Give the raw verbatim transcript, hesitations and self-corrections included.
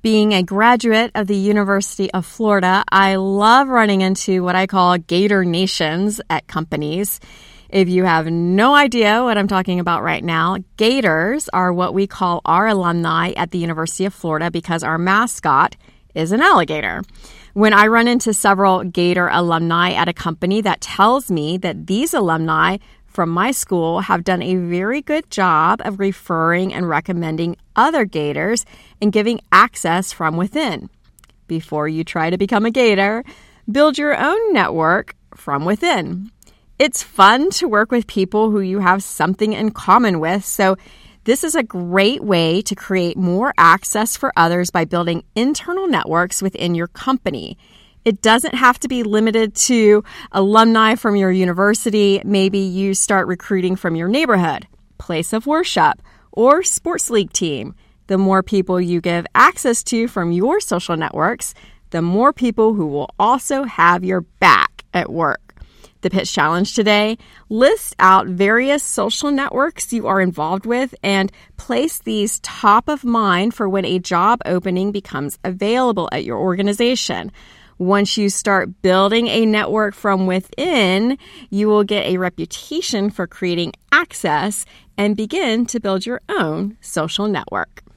Being a graduate of the University of Florida, I love running into what I call Gator Nations at companies. If you have no idea what I'm talking about right now, Gators are what we call our alumni at the University of Florida because our mascot is an alligator. When I run into several Gator alumni at a company, that tells me that these alumni from my school have done a very good job of referring and recommending other Gators and giving access from within. Before you try to become a Gator, build your own network from within. It's fun to work with people who you have something in common with, so this is a great way to create more access for others by building internal networks within your company. It doesn't have to be limited to alumni from your university. Maybe you start recruiting from your neighborhood, place of worship, or sports league team. The more people you give access to from your social networks, the more people who will also have your back at work. The Pitch Challenge today: list out various social networks you are involved with and place these top of mind for when a job opening becomes available at your organization. Once you start building a network from within, you will get a reputation for creating access and begin to build your own social network.